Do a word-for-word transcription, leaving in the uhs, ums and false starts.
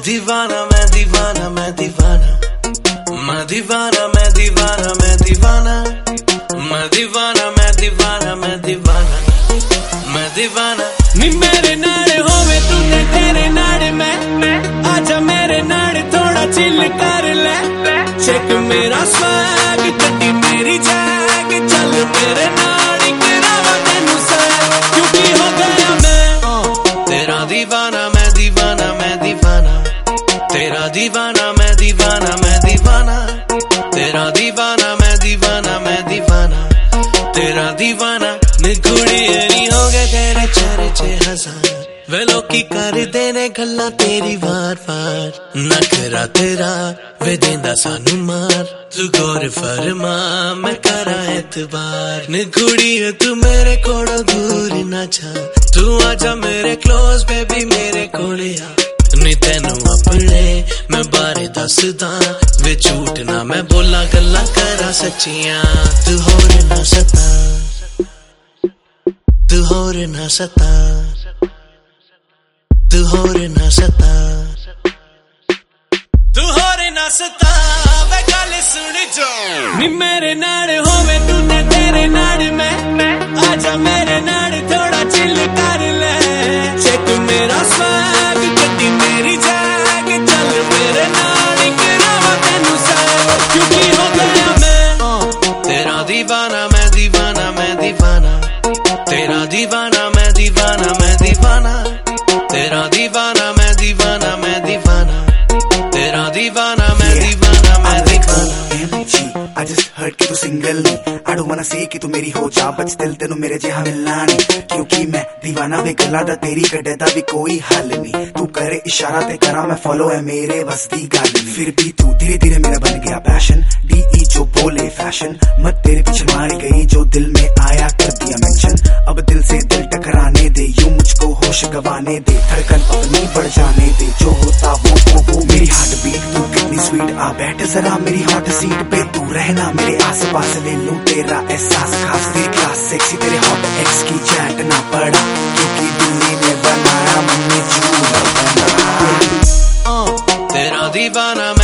दीवाना मैं दीवाना मैं दीवाना मैं दीवाना मैं दीवाना मैं दीवाना मैं दीवाना मैं दीवाना मैं दीवाना मैं दीवाना नी मेरे नाड़े होवे तू ते तेरे नाड़े मैं आजा मेरे नाड़े थोड़ा चिल कर ले चेक मेरा स्वैग गड्डी मेरी जैग चल मेरे नाड़ी गिरावा तेनू सैग क्योंकि हो गया मैं तेरा दीवाना मैं दीवाना मैं दीवाना तेरा दीवाना मैं दीवाना मैं दीवाना तेरा दीवाना मैं दीवाना मैं दीवाना तेरा दीवाना निगुड़ी नहीं हो गए तेरे चर्चे हजार वे लोकी कर देने गल्ला तेरी वार वार नखरा तेरा वे देंदा सानू मार तू गौर फरमा मैं करा एतबार निगुड़ी तू मेरे कोड़ो दूर ना जा तू आजा मेरे क्लोज बेबी मेरे कोले आ नी तेनू अपने मैं बारे दसदा वे झूठ ना मैं बोला गल्ला करा सच्चियां तू होर ना सता तू होर ना सता तू होर ना सता तू होर ना सता वे गल सुन जो नी मेरे नाड़े होवे तू ते तेरे नाड़े मैं आजा मेरे नाड़े थोड़ा चिल कर ले चेक मेरा स्वैग गड्डी मेरी जैग चल मेरे नाड़ी गिरावा तेनू सैग क्योंकि हो गया मैं तेरा दीवाना मैं दीवाना मैं दीवाना तेरा दीवाना मैं दीवाना मैं दीवाना तेरा दीवाना मैं दीवाना मैं दीवाना तेरा दीवाना मैं दीवाना मैं दीवाना I just heard कि तू सिंगल नहीं I don't wanna say कि तू मेरी हो जा बच दिल तेनू मेरे जिहा मिलना नहीं क्योंकि मैं दीवाना वे गल्ला दा तेरी कड्डे दा भी कोई हल नहीं तू करे इशारा ते करा मैं फॉलो है मेरे बस दी गल फिर भी तू धीरे धीरे मेरा बन गया पैशन डी ई जो बोले फैशन मत तेरे पीछे मारी गई जो दिल में आया कर दिया मेंशन अब दिल से दिल टकराने दे यूं मुझको होश गवाने दे धड़कन अपनी बढ़ जाने दे जो होता वो वो वो मेरी हार्ट बीट तू कितनी स्वीट आ बैठ जरा मेरी हॉट सीट पे तू रहना मेरे आस पास ले लूं तेरा एहसास खास दे क्लास सेक्सी तेरे हॉट एक्स की चैट ना पड़ा क्योंकि दिल्ली ने बनाया मम्मी जू ना बना तेरा दीवाना